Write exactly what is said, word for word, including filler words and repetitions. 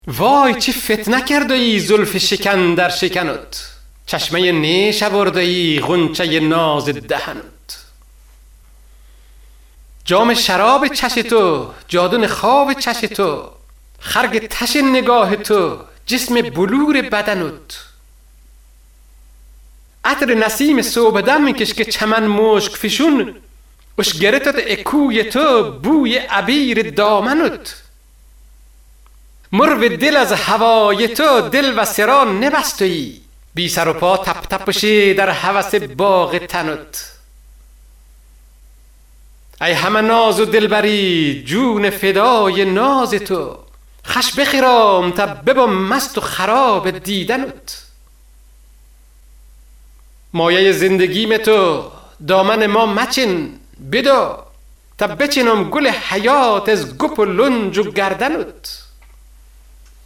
وای چه فتنه کرده ای زلف شکن در شکنت، چشمه نیش برده ای غنچه ناز دهنت. جام شراب چش تو، جادو خواب چش تو، خرگ تش نگاه تو، جسم بلور بدنت. عطر نسیم صبح دم میکش که چمن مشک فشون، اشگرتت اکوی تو، بوی عبیر دامنت. مرو دل از هوای تو، دل و سران نبستویی، بی سر و پا تپ تپشی در هوس باغ تنت. ای همه ناز و دلبری، جون فدای ناز تو، خش بخرام تا ببم مست و خراب دیدنت. مایه زندگیم تو، دامن ما مچین بدا، تا بچینم گل حیات از گپ و لنج و گردنت.